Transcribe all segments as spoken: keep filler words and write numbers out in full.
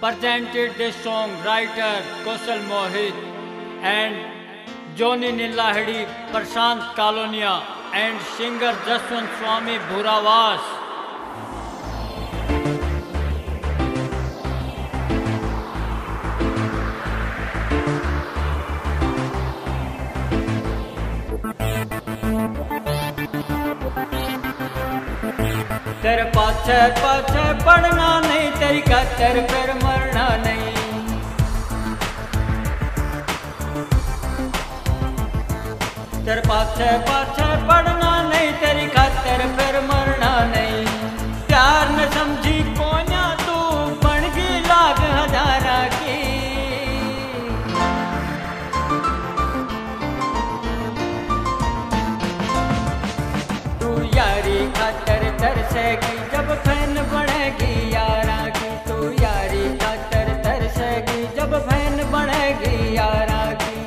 presented this song writer Kaushal Mohit and Johnny Nillahidi, Prashant Kalonia and singer Jaswant Swami Bhurawas. तेरे पाछे पाछे पढ़ना नहीं, तेरी खातिर फिर मरना नहीं। तेरे पाछे पाछे पढ़ना नहीं, तेरी खातिर फिर मरना नहीं। प्यार न समझी कोन्या तू बन गई लाख हजारा की। तू यारी खातिर तरसेगी जब फैन बनेगी यारा की। तू यारी खातिर तरसेगी जब फैन बनेगी यारा की।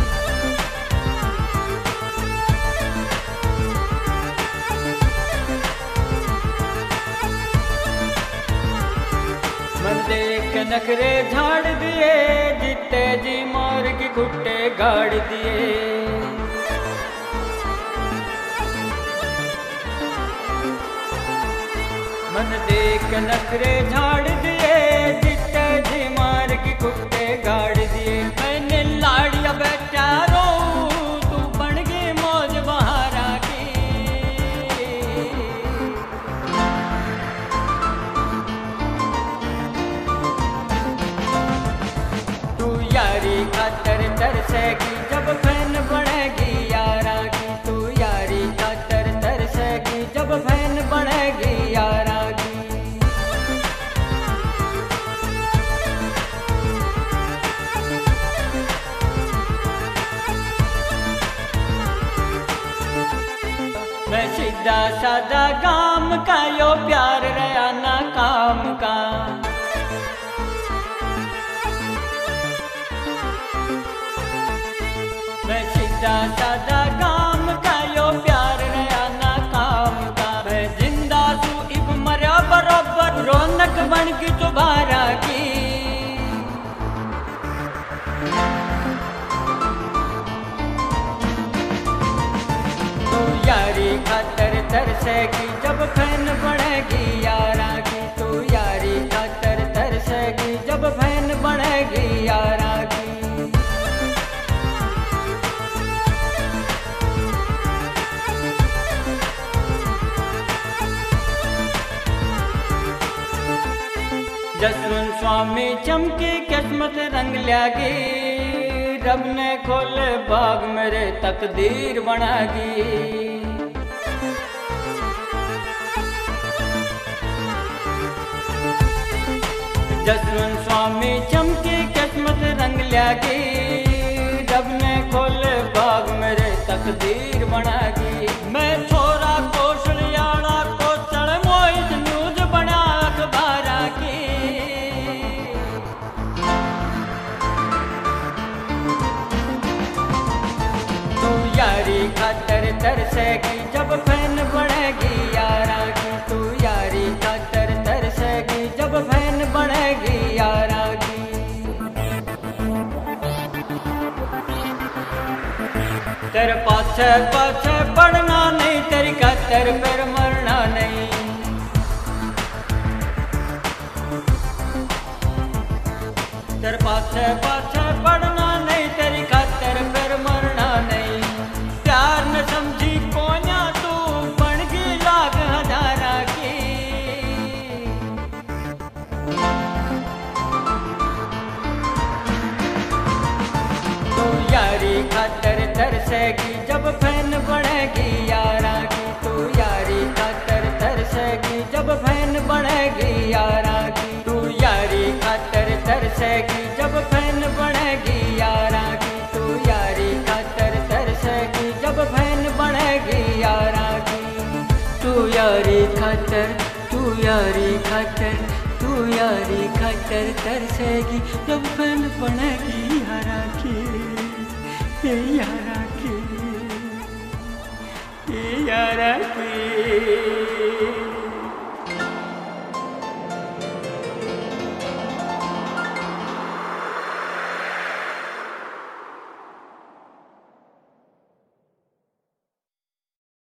मन देख नखरे झाड़ दिए, जीते जी मार की खुट्टे गाड़ दिए। मन देख नखरे झाड़ दिए, जिते जी मार की कुत्ते गाड़ दिए। मैंने लाड़िया बेटा रो, तू बन गई मौज बहारा की। तू यारी खातिर तरसेगी जब फैन बनेगी यारा की। तू यारी खातिर तरसेगी जब फैन बनेगी यारा। मैं सीधा साधा गाम का, यो प्यार रहा ना काम का। मैं सीधा साधा गाम का, यो प्यार रहा ना काम का। मैं जिंदा सू इब मरा बरोबर, रौनक बन की चुबारा की। यारी खातिर तरसेगी जब फैन बनेगी यारा की। तू यारी खातिर तरसेगी जब फैन बनेगी यारा की। जसवंत स्वामी चमकी किस्मत रंग ल्यागी। रब ने खोले बाग मेरे तकदीर बनागी। जसवंत स्वामी चमकी किस्मत रंग ल्यागी। रब ने खोले बाग मेरे तकदीर बनागी। मैं छोरा कौशलियाड़ा कौशल मोहित न्यूज बना अखबारा की। तू यारी खातिर तरसेगी जब फैन बनेगी यारा की। तू यारी खातिर तरसेगी जब फैन बनेगी यारा की। तेरे पाछे पाछे पढ़ना नहीं, तेरी खातिर फिर मरना नहीं। तेरे पाछे पाछे पढ़ना नहीं, तेरी खातिर फिर मरना नहीं। प्यार न समझी कोन्या तू बन गई लाख हजारा की। तू यारी खातिर तरसेगी जब फैन बनेगी यारा की। तू यारी खातिर तरसेगी जब फैन बनेगी यारा की। तू यारी खातिर तरसेगी जब फैन बनेगी यारा की। तू यारी खातिर तरसेगी जब फैन बनेगी यारा की। तू यारी खातिर, तू यारी खातिर, तू यारी खातिर तरसेगी जब फैन बनेगी यारा की। यारा की, यारा की।